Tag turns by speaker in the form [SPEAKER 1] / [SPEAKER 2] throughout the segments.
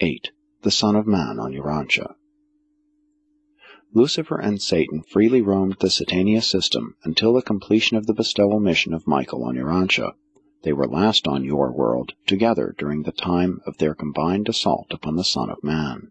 [SPEAKER 1] 8. The Son of Man on Urantia. Lucifer and Satan freely roamed the Satania system until the completion of the bestowal mission of Michael on Urantia. They were last on your world together during the time of their combined assault upon the Son of Man.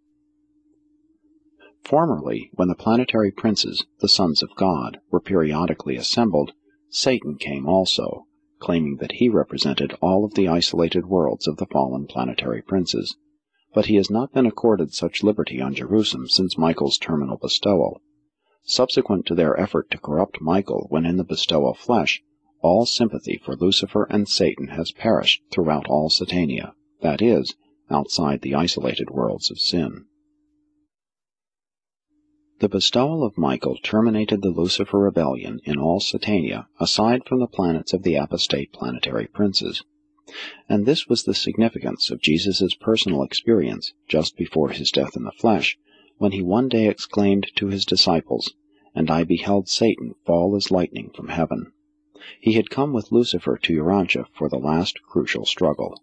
[SPEAKER 1] Formerly, when the planetary princes, the sons of God, were periodically assembled, Satan came also, claiming that he represented all of the isolated worlds of the fallen planetary princes. But he has not been accorded such liberty on Jerusalem since Michael's terminal bestowal. Subsequent to their effort to corrupt Michael when in the bestowal flesh, all sympathy for Lucifer and Satan has perished throughout all Satania, that is, outside the isolated worlds of sin. The bestowal of Michael terminated the Lucifer rebellion in all Satania aside from the planets of the apostate planetary princes. And this was the significance of Jesus' personal experience just before his death in the flesh, when he one day exclaimed to his disciples, "And I beheld Satan fall as lightning from heaven." He had come with Lucifer to Urantia for the last crucial struggle.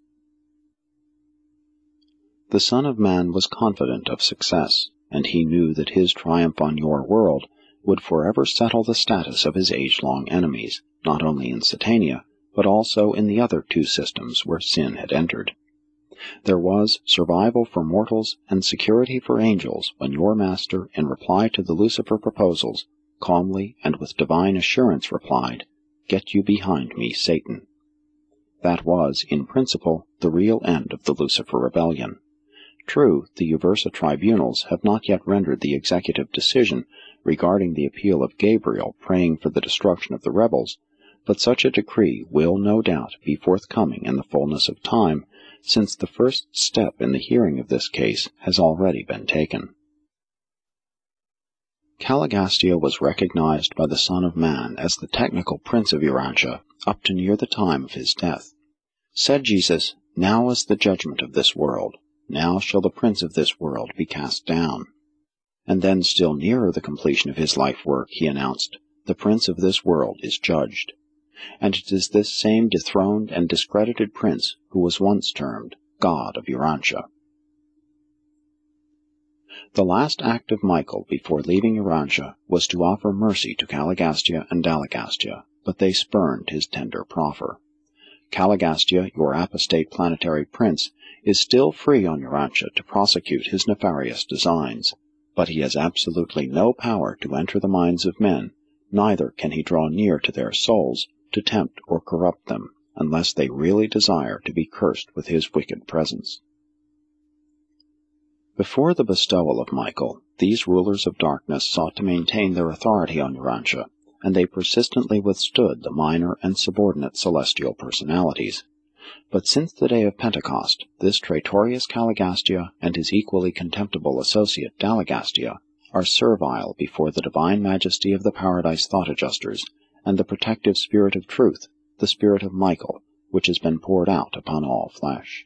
[SPEAKER 1] The Son of Man was confident of success, and he knew that his triumph on your world would forever settle the status of his age-long enemies, not only in Satania, but also in the other two systems where sin had entered. There was survival for mortals and security for angels when your master, in reply to the Lucifer proposals, calmly and with divine assurance replied, "Get you behind me, Satan." That was, in principle, the real end of the Lucifer rebellion. True, the Uversa tribunals have not yet rendered the executive decision regarding the appeal of Gabriel praying for the destruction of the rebels, but such a decree will no doubt be forthcoming in the fullness of time, since the first step in the hearing of this case has already been taken. Caligastia was recognized by the Son of Man as the technical prince of Urantia up to near the time of his death. Said Jesus, "Now is the judgment of this world. Now shall the prince of this world be cast down." And then, still nearer the completion of his life work, he announced, "The prince of this world is judged." And it is this same dethroned and discredited prince who was once termed God of Urantia. The last act of Michael before leaving Urantia was to offer mercy to Caligastia and Dalagastia, but they spurned his tender proffer. Caligastia, your apostate planetary prince, is still free on Urantia to prosecute his nefarious designs, but he has absolutely no power to enter the minds of men, neither can he draw near to their souls to tempt or corrupt them, unless they really desire to be cursed with his wicked presence. Before the bestowal of Michael, these rulers of darkness sought to maintain their authority on Urantia, and they persistently withstood the minor and subordinate celestial personalities. But since the day of Pentecost, this traitorous Caligastia and his equally contemptible associate Dalagastia are servile before the divine majesty of the Paradise Thought-Adjusters and the protective spirit of truth, the spirit of Michael, which has been poured out upon all flesh.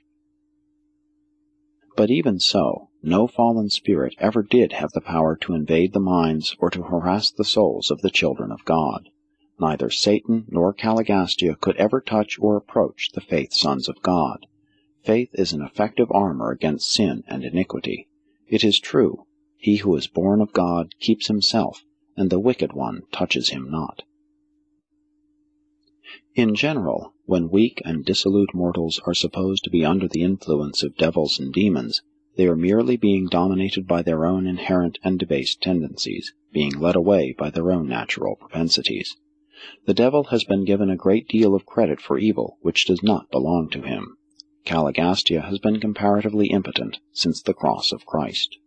[SPEAKER 1] But even so, no fallen spirit ever did have the power to invade the minds or to harass the souls of the children of God. Neither Satan nor Caligastia could ever touch or approach the faith sons of God. Faith is an effective armor against sin and iniquity. It is true, he who is born of God keeps himself, and the wicked one touches him not. In general, when weak and dissolute mortals are supposed to be under the influence of devils and demons, they are merely being dominated by their own inherent and debased tendencies, being led away by their own natural propensities. The devil has been given a great deal of credit for evil which does not belong to him. Caligastia has been comparatively impotent since the cross of Christ.